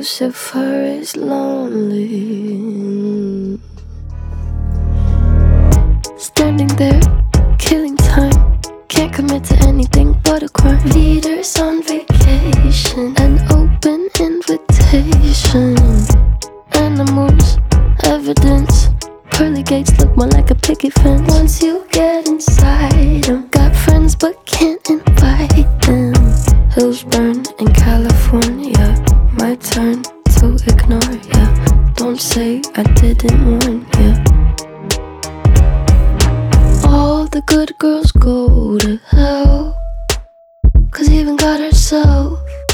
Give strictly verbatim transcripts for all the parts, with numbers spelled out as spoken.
Lucifer is lonely, standing there, killing time. Can't commit to anything but a crime. Leaders on vacation, an open invitation. Animals, evidence. Pearly gates look more like a picket fence. Once you get inside them, got friends but can't invite them. Hills burn in California, my turn to ignore ya. Don't say I didn't warn ya. All the good girls go to hell, 'cause even God herself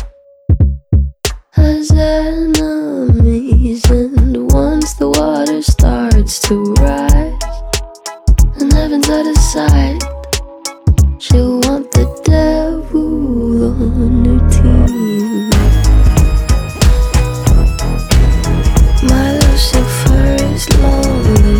has enemies. And once the water starts to rise and heaven's out of sight, she'll want the devil on her team. My Lucifer is lonely.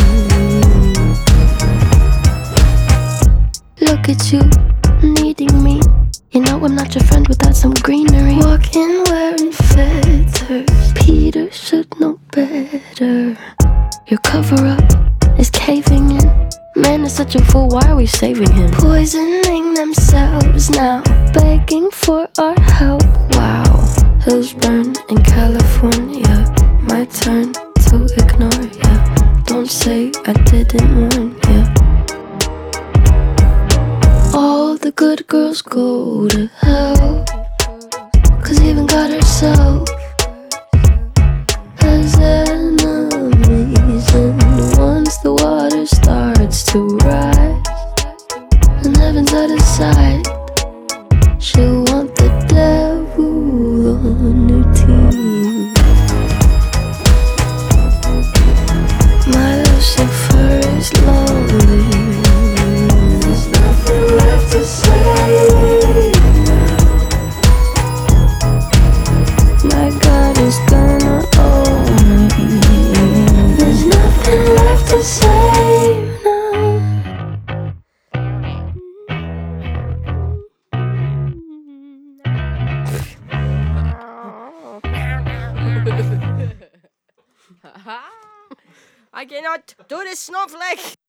Look at you, needing me. You know I'm not your friend without some greenery. Walking wearing feathers, Peter should know better. Your cover-up is caving in. Man is such a fool, why are we saving him? Poisoning themselves now, begging for our help. Wow, hills burn in California, my turn to ignore ya. Don't say I didn't warn ya. All the good girls go to hell, 'cause even God herself has enemies. And once the water starts to rise and heaven's out of sight, she'll want the devil on her team. My Lucifer is lonely. There's nothing left to say now. My God is gonna own me. There's nothing left to say now. I cannot do this snowflake.